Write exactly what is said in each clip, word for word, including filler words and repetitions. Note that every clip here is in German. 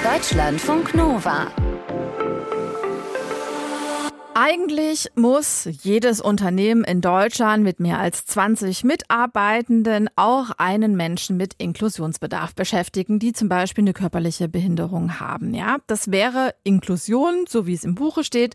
Deutschlandfunk Nova. Eigentlich muss jedes Unternehmen in Deutschland mit mehr als zwanzig Mitarbeitenden auch einen Menschen mit Inklusionsbedarf beschäftigen, die zum Beispiel eine körperliche Behinderung haben. Ja, das wäre Inklusion, so wie es im Buche steht.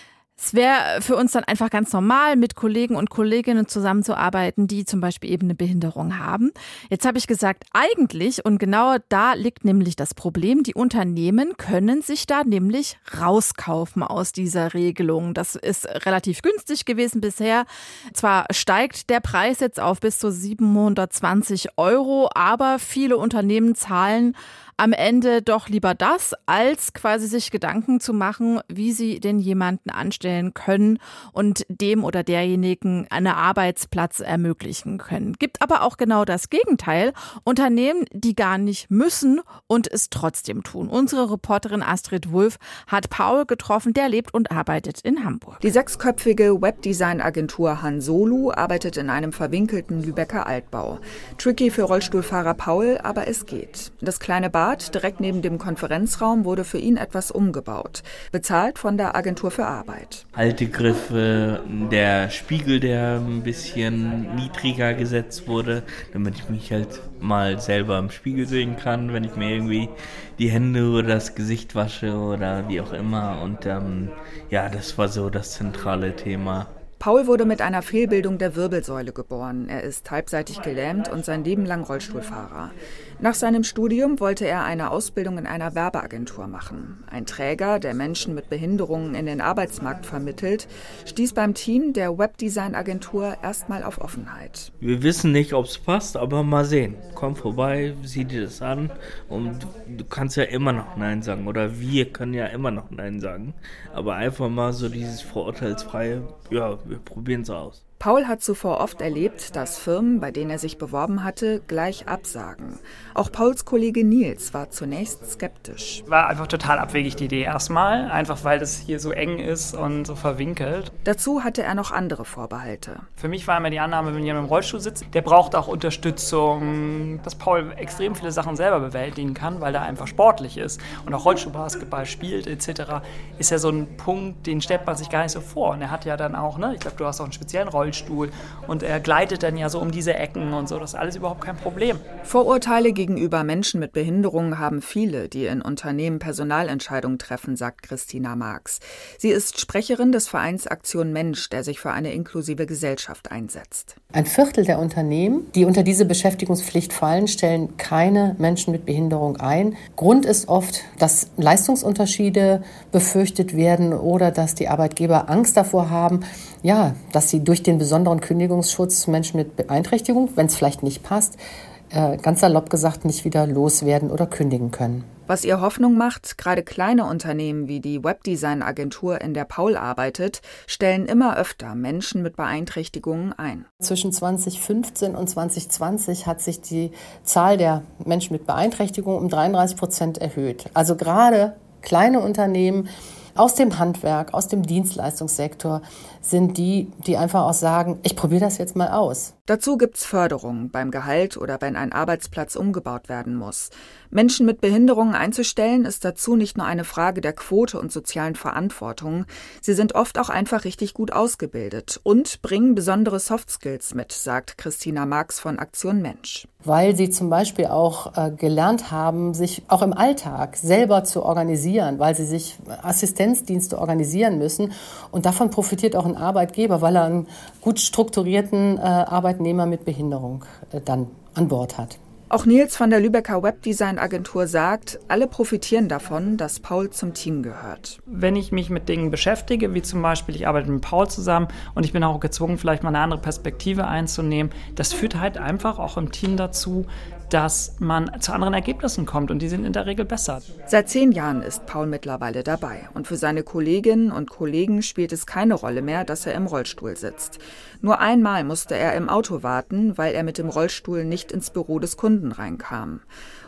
Es wäre für uns dann einfach ganz normal, mit Kollegen und Kolleginnen zusammenzuarbeiten, die zum Beispiel eben eine Behinderung haben. Jetzt habe ich gesagt, eigentlich, und genau da liegt nämlich das Problem, die Unternehmen können sich da nämlich rauskaufen aus dieser Regelung. Das ist relativ günstig gewesen bisher. Zwar steigt der Preis jetzt auf bis zu siebenhundertzwanzig Euro, aber viele Unternehmen zahlen am Ende doch lieber das, als quasi sich Gedanken zu machen, wie sie denn jemanden anstellen können und dem oder derjenigen einen Arbeitsplatz ermöglichen können. Gibt aber auch genau das Gegenteil. Unternehmen, die gar nicht müssen und es trotzdem tun. Unsere Reporterin Astrid Wulff hat Paul getroffen, der lebt und arbeitet in Hamburg. Die sechsköpfige Webdesign-Agentur Hansolu arbeitet in einem verwinkelten Lübecker Altbau. Tricky für Rollstuhlfahrer Paul, aber es geht. Das kleine Bad direkt neben dem Konferenzraum wurde für ihn etwas umgebaut. Bezahlt von der Agentur für Arbeit. Haltegriffe, der Spiegel, der ein bisschen niedriger gesetzt wurde, damit ich mich halt mal selber im Spiegel sehen kann, wenn ich mir irgendwie die Hände oder das Gesicht wasche oder wie auch immer. Und ähm, ja, das war so das zentrale Thema. Paul wurde mit einer Fehlbildung der Wirbelsäule geboren. Er ist halbseitig gelähmt und sein Leben lang Rollstuhlfahrer. Nach seinem Studium wollte er eine Ausbildung in einer Werbeagentur machen. Ein Träger, der Menschen mit Behinderungen in den Arbeitsmarkt vermittelt, stieß beim Team der Webdesign-Agentur erstmal auf Offenheit. Wir wissen nicht, ob es passt, aber mal sehen. Komm vorbei, sieh dir das an und du kannst ja immer noch Nein sagen oder wir können ja immer noch Nein sagen. Aber einfach mal so dieses vorurteilsfreie, ja, wir probieren es aus. Paul hat zuvor oft erlebt, dass Firmen, bei denen er sich beworben hatte, gleich absagen. Auch Pauls Kollege Nils war zunächst skeptisch. War einfach total abwegig die Idee erstmal, einfach weil das hier so eng ist und so verwinkelt. Dazu hatte er noch andere Vorbehalte. Für mich war immer die Annahme, wenn jemand im Rollstuhl sitzt, der braucht auch Unterstützung, dass Paul extrem viele Sachen selber bewältigen kann, weil er einfach sportlich ist und auch Rollstuhlbasketball spielt et cetera. Ist ja so ein Punkt, den stellt man sich gar nicht so vor. Und er hat ja dann auch, ne, ich glaube, du hast auch einen speziellen Rollstuhl. Und er gleitet dann ja so um diese Ecken und so. Das ist alles überhaupt kein Problem. Vorurteile gegenüber Menschen mit Behinderungen haben viele, die in Unternehmen Personalentscheidungen treffen, sagt Christina Marx. Sie ist Sprecherin des Vereins Aktion Mensch, der sich für eine inklusive Gesellschaft einsetzt. Ein Viertel der Unternehmen, die unter diese Beschäftigungspflicht fallen, stellen keine Menschen mit Behinderung ein. Grund ist oft, dass Leistungsunterschiede befürchtet werden oder dass die Arbeitgeber Angst davor haben, ja, dass sie durch den besonderen Kündigungsschutz Menschen mit Beeinträchtigung, wenn es vielleicht nicht passt, äh, ganz salopp gesagt nicht wieder loswerden oder kündigen können. Was ihr Hoffnung macht, gerade kleine Unternehmen wie die Webdesign-Agentur, in der Paul arbeitet, stellen immer öfter Menschen mit Beeinträchtigungen ein. Zwischen zwanzig fünfzehn und zwanzig zwanzig hat sich die Zahl der Menschen mit Beeinträchtigung um dreiunddreißig Prozent erhöht. Also gerade kleine Unternehmen aus dem Handwerk, aus dem Dienstleistungssektor sind die, die einfach auch sagen, ich probiere das jetzt mal aus. Dazu gibt's Förderungen beim Gehalt oder wenn ein Arbeitsplatz umgebaut werden muss. Menschen mit Behinderungen einzustellen, ist dazu nicht nur eine Frage der Quote und sozialen Verantwortung. Sie sind oft auch einfach richtig gut ausgebildet und bringen besondere Softskills mit, sagt Christina Marx von Aktion Mensch. Weil sie zum Beispiel auch äh, gelernt haben, sich auch im Alltag selber zu organisieren, weil sie sich Assistenzdienste organisieren müssen. Und davon profitiert auch ein Arbeitgeber, weil er einen gut strukturierten äh, Arbeitnehmer mit Behinderung äh, dann an Bord hat. Auch Nils von der Lübecker Webdesign-Agentur sagt, alle profitieren davon, dass Paul zum Team gehört. Wenn ich mich mit Dingen beschäftige, wie zum Beispiel, ich arbeite mit Paul zusammen und ich bin auch gezwungen, vielleicht mal eine andere Perspektive einzunehmen, das führt halt einfach auch im Team dazu, dass man zu anderen Ergebnissen kommt und die sind in der Regel besser. Seit zehn Jahren ist Paul mittlerweile dabei und für seine Kolleginnen und Kollegen spielt es keine Rolle mehr, dass er im Rollstuhl sitzt. Nur einmal musste er im Auto warten, weil er mit dem Rollstuhl nicht ins Büro des Kunden reinkam.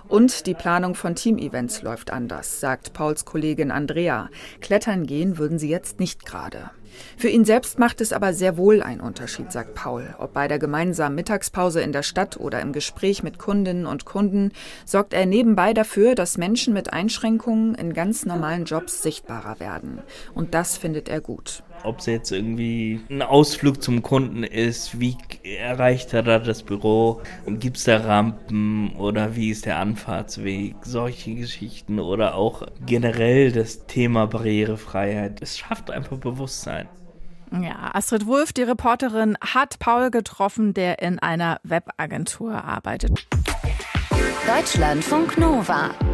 Und die Planung von Teamevents läuft anders, sagt Pauls Kollegin Andrea. Klettern gehen würden sie jetzt nicht gerade. Für ihn selbst macht es aber sehr wohl einen Unterschied, sagt Paul. Ob bei der gemeinsamen Mittagspause in der Stadt oder im Gespräch mit Kundinnen und Kunden, sorgt er nebenbei dafür, dass Menschen mit Einschränkungen in ganz normalen Jobs sichtbarer werden. Und das findet er gut. Ob es jetzt irgendwie ein Ausflug zum Kunden ist, wie erreicht er da das Büro, gibt es da Rampen oder wie ist der Anfahrtsweg, solche Geschichten oder auch generell das Thema Barrierefreiheit. Es schafft einfach Bewusstsein. Ja, Astrid Wulff, die Reporterin, hat Paul getroffen, der in einer Webagentur arbeitet. Deutschlandfunk Nova.